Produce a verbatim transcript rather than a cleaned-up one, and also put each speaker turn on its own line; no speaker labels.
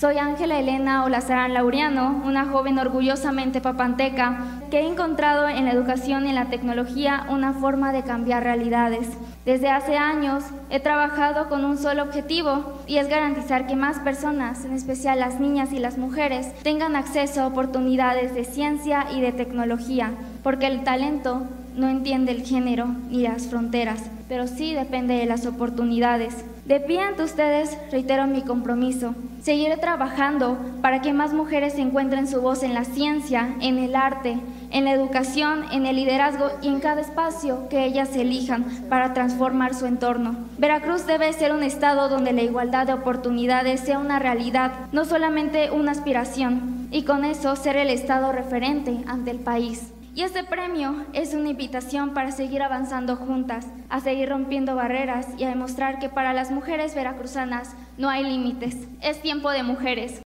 Soy Ángela Elena Olazarán Laureano, una joven orgullosamente papanteca que he encontrado en la educación y en la tecnología una forma de cambiar realidades. Desde hace años he trabajado con un solo objetivo y es garantizar que más personas, en especial las niñas y las mujeres, tengan acceso a oportunidades de ciencia y de tecnología, porque el talento no entiende el género ni las fronteras, pero sí depende de las oportunidades. De pie ante ustedes reitero mi compromiso. Seguiré trabajando para que más mujeres encuentren su voz en la ciencia, en el arte, en la educación, en el liderazgo y en cada espacio que ellas elijan para transformar su entorno. Veracruz debe ser un estado donde la igualdad de oportunidades sea una realidad, no solamente una aspiración, y con eso ser el estado referente ante el país. Y este premio es una invitación para seguir avanzando juntas, a seguir rompiendo barreras y a demostrar que para las mujeres veracruzanas no hay límites. Es tiempo de mujeres.